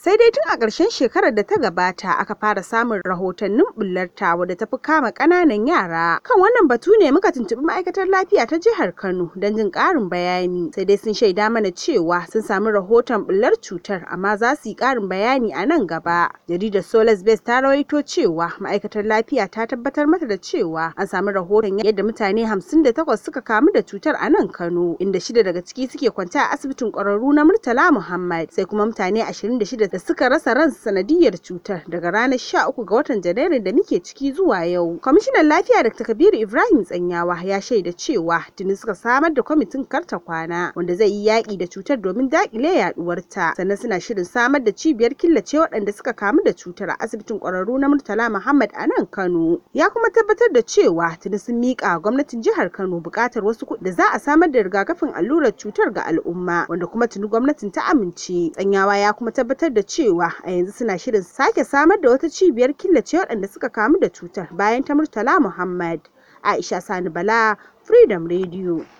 Sai dai tun a ƙarshen shekarar da ta gabata aka fara samun rahotannin bullarta wadda ta fi kama ƙananan yara. Kan wannan batu ne muka tuntuɓi ma'aikatar lafiya ta jihar Kano don jin ƙarin bayani. Sai dai sun shaida mana cewa sun samu rahoton bullar cutar amma za su yi ƙarin bayani a nan gaba. Jaridar Solas Base ta rawaito cewa ma'aikatar lafiya ta tabbatar mata da cewa an samu rahoton yadda mutane 58 suka kamu da cutar a nan Kano, inda 6 daga ciki suke kwance a asibitin ƙwararru na Murtala Muhammad, sai kuma mutane 26 da suka rasa ransu sanadiyar cutar daga ranar 13 ga watan Janairu da muke ciki zuwa yau. Kwamishinan Lafiya Dr. Kabiru Ibrahim Tsanyawa ya shaida cewa tuni suka samar da kwamitin karta kwana wanda zai yi yaƙi da cutar domin daƙile yaɗuwarta. Sannan suna shirin samar da cibiyar killace waɗanda suka kamu da cutar a asibitin ƙwararru na Murtala Muhammad a nan Kano. Ya kuma tabbatar da cewa tuni sun miƙa gwamnatin jihar Kano buƙatar wasu kuɗi da za a samar da rigakafin allurar cutar ga al'umma, wanda kuma tuni gwamnatin ta amince. Tsanyawa ya kuma tabbatar da cewa a yanzu suna shirin sake samar da wata cibiyar killace waɗanda suka kamu da cutar bayan ta Murtala Muhammad. Aisha Sani Bala, Freedom Radio.